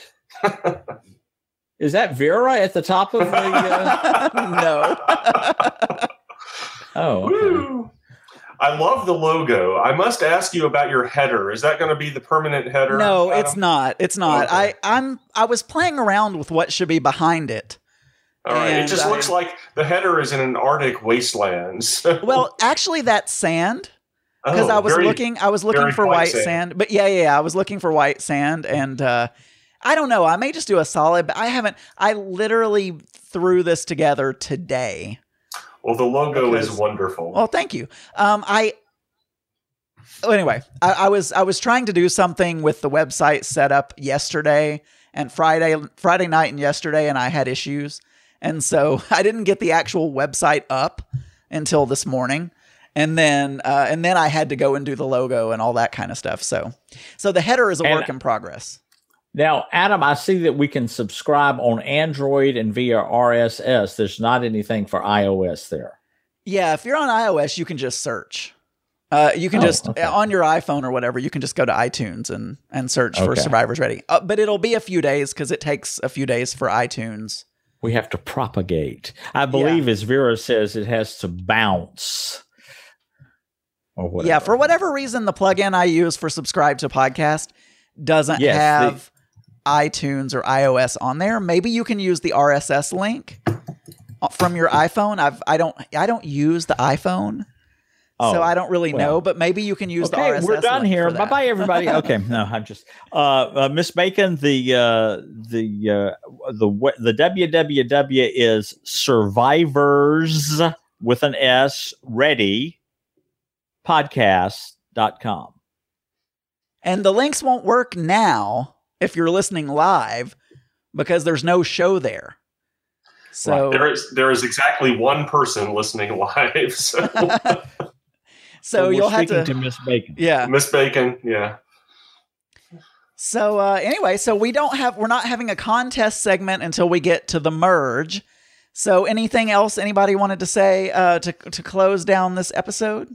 Is that Vera at the top of the? No. Oh, okay. Woo. I love the logo. I must ask you about your header. Is that going to be the permanent header? No, Adam? It's not. Okay. I was playing around with what should be behind it. All right. It just looks like the header is in an Arctic wasteland. So. Well, actually, that's sand. Because I was looking for white sand. But yeah, I was looking for white sand, and I don't know. I may just do a solid. But I literally threw this together today. Well, the logo is wonderful. Well, thank you. Anyway, I was trying to do something with the website set up yesterday and Friday night and yesterday, and I had issues, and so I didn't get the actual website up until this morning, and then I had to go and do the logo and all that kind of stuff. So the header is a work in progress. Now, Adam, I see that we can subscribe on Android and via RSS. There's not anything for iOS there. Yeah, if you're on iOS, you can just search. You can on your iPhone or whatever, you can just go to iTunes and search for Survivor's Ready. But it'll be a few days because it takes a few days for iTunes. We have to propagate. I believe, as Vera says, it has to bounce. Or whatever. Yeah, for whatever reason, the plugin I use for Subscribe to Podcast doesn't have iTunes or iOS on there. Maybe you can use the RSS link from your iPhone. I don't use the iPhone, so I don't really know. But maybe you can use the RSS. We're done link here. Bye bye, everybody. Okay, no, I'm just Miss Bacon. The www is Survivors with an S Ready podcast.com. And the links won't work now if you're listening live because there's no show there. So there is exactly one person listening live. So you'll have to Miss Bacon. Yeah. Miss Bacon, yeah. So anyway, so we're not having a contest segment until we get to the merge. So anything else anybody wanted to say to close down this episode?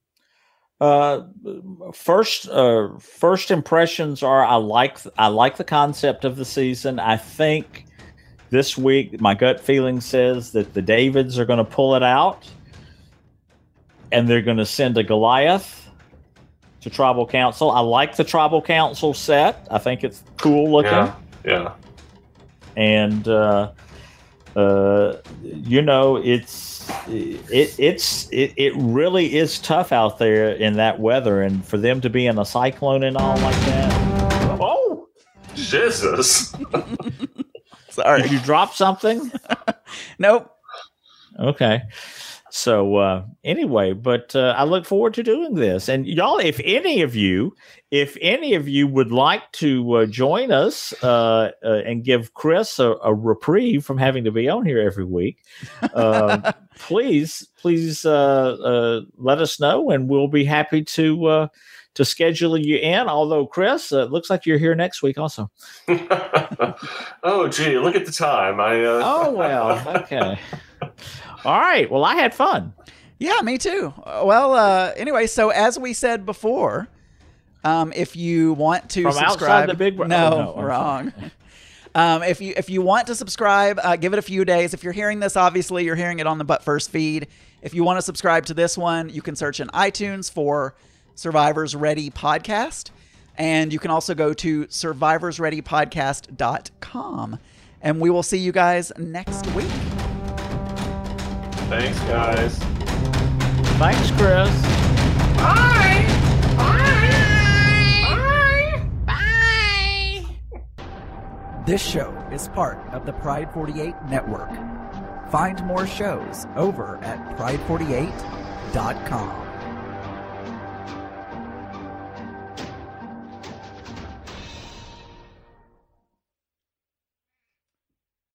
First impressions are I like the concept of the season. I think this week my gut feeling says that the Davids are going to pull it out, and they're going to send a Goliath to Tribal Council. I like the Tribal Council set. I think it's cool looking. Yeah. And it really is tough out there in that weather, and for them to be in a cyclone and all like that. Oh, Jesus! Sorry, did you drop something? Nope. Okay. So anyway, but I look forward to doing this. And y'all, if any of you would like to join us and give Chris a reprieve from having to be on here every week, please let us know, and we'll be happy to schedule you in. Although, Chris, it looks like you're here next week also. Oh, gee, look at the time. Oh, well, okay. All right. Well, I had fun. Yeah, me too. Well, anyway, so as we said before, if you want to subscribe, outside the big wrong. If you want to subscribe, give it a few days. If you're hearing this, obviously you're hearing it on the But First feed. If you want to subscribe to this one, you can search in iTunes for Survivors Ready Podcast, and you can also go to survivorsreadypodcast.com. And we will see you guys next week. Thanks, guys. Thanks, Chris. Bye. Bye. Bye. This show is part of the Pride 48 network. Find more shows over at pride48.com.